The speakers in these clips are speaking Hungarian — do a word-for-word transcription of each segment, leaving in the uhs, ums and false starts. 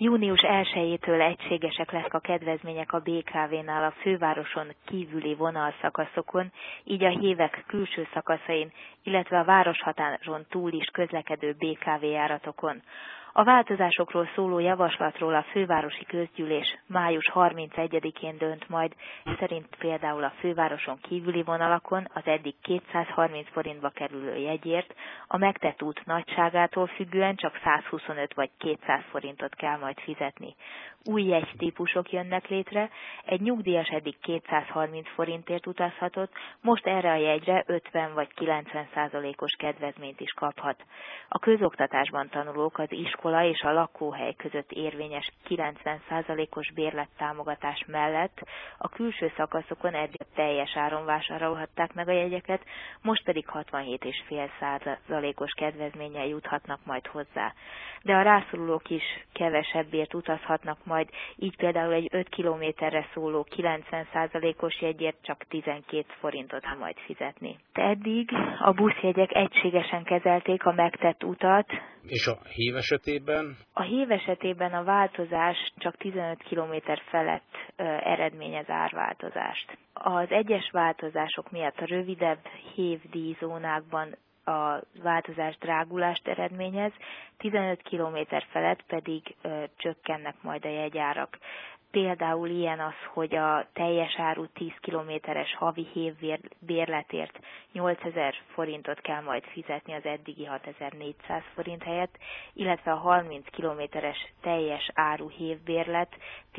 Június elsejétől egységesek lesznek a kedvezmények a bé ká vé-nál a fővároson kívüli vonalszakaszokon, így a hévek külső szakaszain, illetve a városhatáron túl is közlekedő bé ká vé járatokon. A változásokról szóló javaslatról a fővárosi közgyűlés május harmincegyedikén dönt majd, szerint például a fővároson kívüli vonalakon az eddig kétszázharminc forintba kerülő jegyért a megtett út nagyságától függően csak százhuszonöt vagy kétszáz forintot kell majd fizetni. Új jegytípusok jönnek létre, egy nyugdíjas eddig kétszázharminc forintért utazhatott, most erre a jegyre ötven vagy kilencven százalékos kedvezményt is kaphat. A közoktatásban tanulók az iskola és a lakóhely között érvényes kilencven százalékos bérlettámogatás mellett a külső szakaszokon eddig teljes áron vásárolhatták meg a jegyeket, most pedig hatvanhét egész öt százalékos kedvezménnyel juthatnak majd hozzá. De a rászorulók is kevesebbért utazhatnak majd, így például egy öt kilométerre szóló kilencven százalékos jegyért csak tizenkét forintot kell majd fizetni. De eddig a buszjegyek egységesen kezelték a megtett utat. És a hév esetében? A hév esetében a változás csak tizenöt kilométer felett ö, eredményez árváltozást. Az egyes változások miatt a rövidebb hévdíjzónákban a változás drágulást eredményez, tizenöt kilométer felett pedig ö, csökkennek majd a jegyárak. Például ilyen az, hogy a teljes áru tíz kilométeres havi hévbérletért nyolcezer forintot kell majd fizetni az eddigi hatezer-négyszáz forint helyett, illetve a harminc kilométeres teljes áru hévbérlet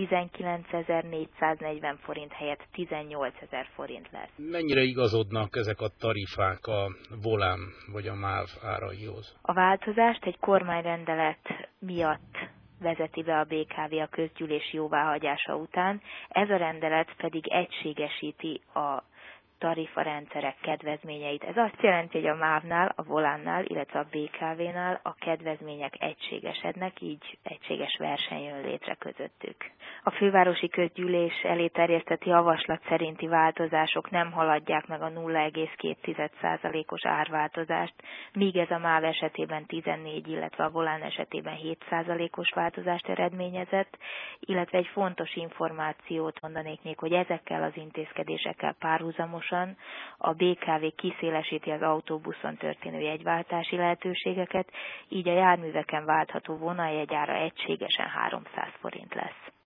tizenkilencezer-négyszáznegyven forint helyett tizennyolcezer forint lesz. Mennyire igazodnak ezek a tarifák a Volán vagy a MÁV áraihoz? A változást egy kormányrendelet miatt vezeti be a bé ká vé a közgyűlés jóváhagyása után, ez a rendelet pedig egységesíti a tarifarendszerek kedvezményeit. Ez azt jelenti, hogy a MÁV-nál, a Volánnál, illetve a bé ká vé-nál a kedvezmények egységesednek, így egységes verseny jön létre közöttük. A fővárosi közgyűlés elé terjesztett javaslat szerinti változások nem haladják meg a nulla egész két százalékos árváltozást, míg ez a MÁV esetében tizennégy, illetve a Volán esetében hét százalékos változást eredményezett, illetve egy fontos információt mondanék még, hogy ezekkel az intézkedésekkel párhuzamosan a bé ká vé kiszélesíti az autóbuszon történő jegyváltási lehetőségeket, így a járműveken váltható vonaljegyára egységesen háromszáz forint lesz.